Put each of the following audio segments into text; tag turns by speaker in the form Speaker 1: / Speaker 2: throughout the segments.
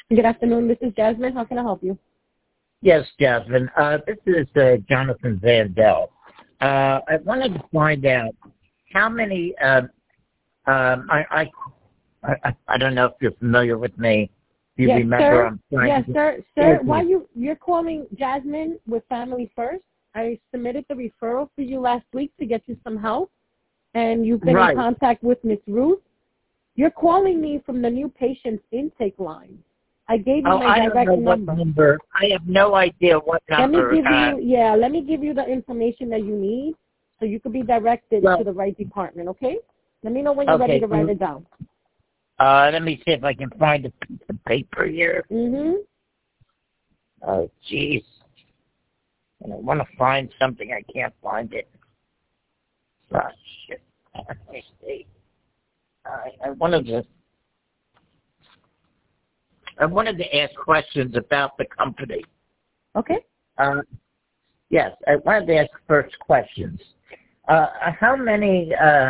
Speaker 1: Good afternoon. This is Jasmine. How can I help you?
Speaker 2: Yes, Jasmine. This is Jonathan Vandell. I wanted to find out how many. I don't know if you're familiar with me. Do you
Speaker 1: Yes,
Speaker 2: remember?
Speaker 1: sir. Yes, sir. Sir, why you're calling Jasmine with Family First? I submitted the referral for you last week to get you some help, and you've been in contact with Miss Ruth. You're calling me from the new patient's intake line. I gave you my direct number.
Speaker 2: I have no idea what number.
Speaker 1: Let me give you the information that you need so you could be directed to the right department, okay? Let me know when you're ready to write it down.
Speaker 2: Let me see if I can find a piece of paper here.
Speaker 1: Mm-hmm.
Speaker 2: Oh, jeez. I want to find something. I can't find it. Oh, shit. Let me see. I wanted to ask questions about the company.
Speaker 1: Okay.
Speaker 2: Yes, I wanted to ask first questions. How many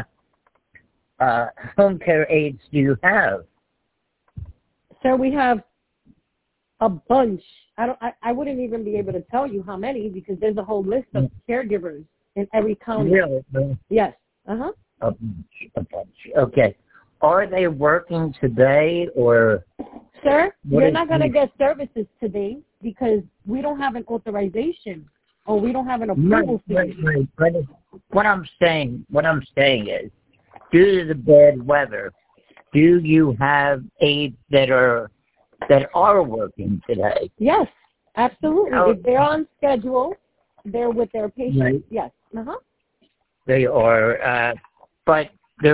Speaker 2: home care aides do you have?
Speaker 1: Sir, we have a bunch. I wouldn't even be able to tell you how many because there's a whole list of caregivers in every county.
Speaker 2: Really?
Speaker 1: Yes. Uh-huh.
Speaker 2: A bunch. Okay. Are they working today or?
Speaker 1: Sir, you're not going to get services today because we don't have an authorization or we don't have an approval for you.
Speaker 2: Right. What I'm saying is, due to the bad weather, do you have aides that are working today?
Speaker 1: Yes, absolutely. If they're on schedule, they're with their patients.
Speaker 2: Right.
Speaker 1: Yes. Uh-huh.
Speaker 2: They are, but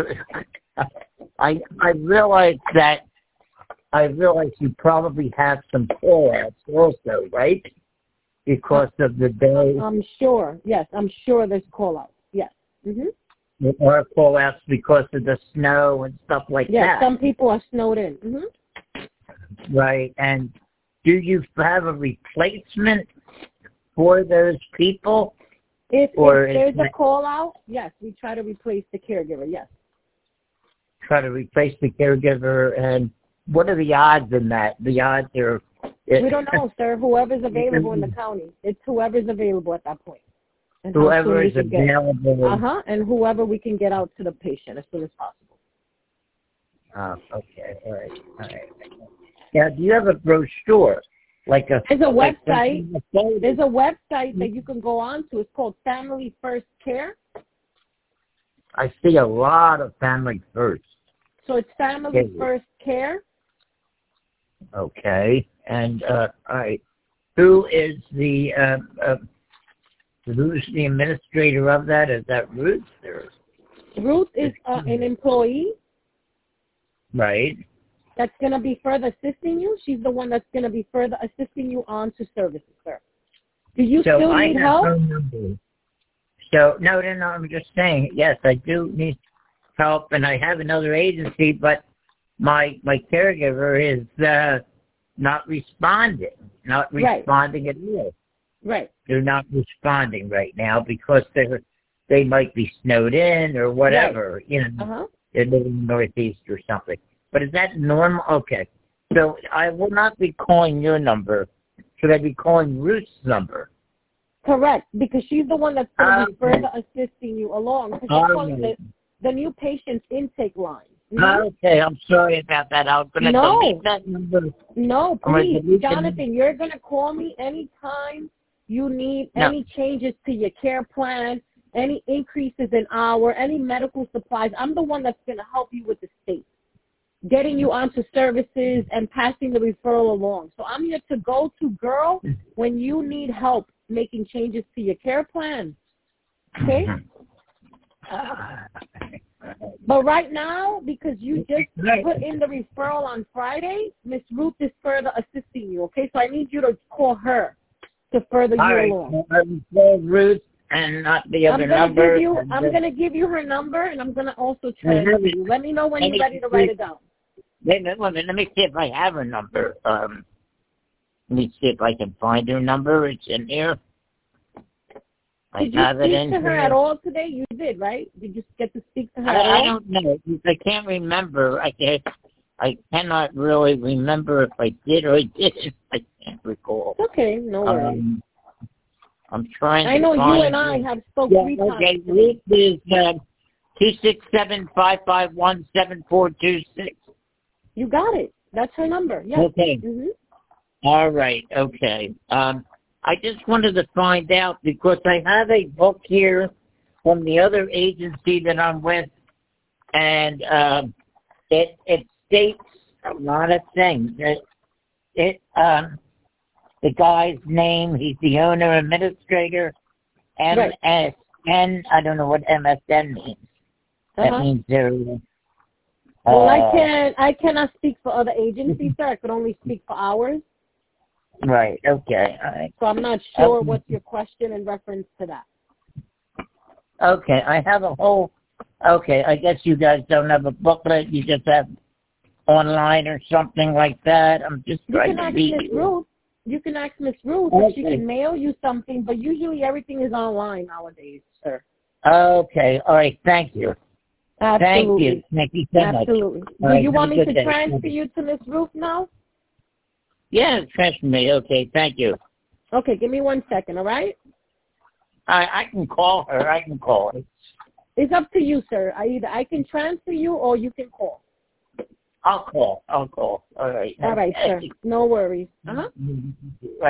Speaker 2: I realize you probably have some call-outs also, right? Because of the day.
Speaker 1: I'm sure. Yes, I'm sure there's call-outs. Yes. Mm-hmm.
Speaker 2: There are call-outs because of the snow and stuff like that.
Speaker 1: Yes, some people are snowed in. Mm-hmm.
Speaker 2: Right. And do you have a replacement for those people?
Speaker 1: If there's a call-out, yes, we try to replace the caregiver, yes.
Speaker 2: Try to replace the caregiver, and what are the odds in that? The odds are...
Speaker 1: We don't know, sir. Whoever's available in the county. It's whoever's available at that point. And
Speaker 2: whoever is available.
Speaker 1: And whoever we can get out to the patient as soon as possible.
Speaker 2: Okay. All right. Now, do you have a brochure? There's a
Speaker 1: website. There's a website that you can go on to. It's called Family First Care.
Speaker 2: I see a lot of Family First.
Speaker 1: So it's Family First Care.
Speaker 2: Okay. And all right, who's the administrator of that? Is that Ruth?
Speaker 1: Ruth is an employee.
Speaker 2: Right.
Speaker 1: That's going to be further assisting you. She's the one that's going to be further assisting you on to services, sir. Do you still need help?
Speaker 2: So, no, I'm just saying, yes, I do need help, and I have another agency, but my caregiver is not responding at all.
Speaker 1: Right.
Speaker 2: They're not responding right now because they might be snowed in or whatever, they're living in the Northeast or something. But is that normal? Okay. So I will not be calling your number. Should I be calling Ruth's number?
Speaker 1: Correct, because she's the one that's going to be further assisting you along. Because you're calling the new patient's intake line. Mm-hmm.
Speaker 2: Okay, I'm sorry about that. I was going to delete that number.
Speaker 1: No, please, Jonathan, you're going to call me anytime you need any changes to your care plan, any increases in hour, any medical supplies. I'm the one that's going to help you with the state, getting you onto services and passing the referral along. So I'm your to-go-to girl when you need help making changes to your care plan. Okay? But right now, because you just put in the referral on Friday, Miss Ruth is further assisting you, okay? So I need you to call her to further you along.
Speaker 2: I will call Ruth and not the other number.
Speaker 1: I'm going to give you her number, and I'm going to also transfer you. Let me know when you're ready to write it down.
Speaker 2: Let me see if I have her number. Let me see if I can find her number. It's in here.
Speaker 1: Did you speak to her at all today? You did, right? Did you get to speak to her at all?
Speaker 2: I don't know. I can't remember. I cannot really remember if I did or I didn't. I can't recall.
Speaker 1: Okay, no worries.
Speaker 2: I'm trying
Speaker 1: I
Speaker 2: to
Speaker 1: know
Speaker 2: find
Speaker 1: you and I have spoke 3 times.
Speaker 2: Okay, Ruth is 267-551-7426.
Speaker 1: You got it. That's her number. Yes.
Speaker 2: Okay. All right. Okay. I just wanted to find out because I have a book here from the other agency that I'm with, and it states a lot of things. The guy's name, he's the owner administrator, MSN. I don't know what MSN means. That means they're.
Speaker 1: Well, I cannot speak for other agencies, sir. I could only speak for ours.
Speaker 2: Right. Okay. All right.
Speaker 1: So I'm not sure what's your question in reference to that.
Speaker 2: Okay. I have a whole. Okay. I guess you guys don't have a booklet. You just have online or something like that. I'm just trying to read.
Speaker 1: You can ask Miss Ruth if she can mail you something, but usually everything is online nowadays, sir.
Speaker 2: Okay. All right. Thank you.
Speaker 1: Absolutely.
Speaker 2: Thank you so much.
Speaker 1: Absolutely. Do you want me to transfer you to Miss Ruth now?
Speaker 2: Yeah, transfer me. Okay, thank you.
Speaker 1: Okay, give me 1 second, all right?
Speaker 2: I can call her. I can call her.
Speaker 1: It's up to you, sir. I can transfer you or you can call.
Speaker 2: I'll call. All right.
Speaker 1: All right, sir. No worries.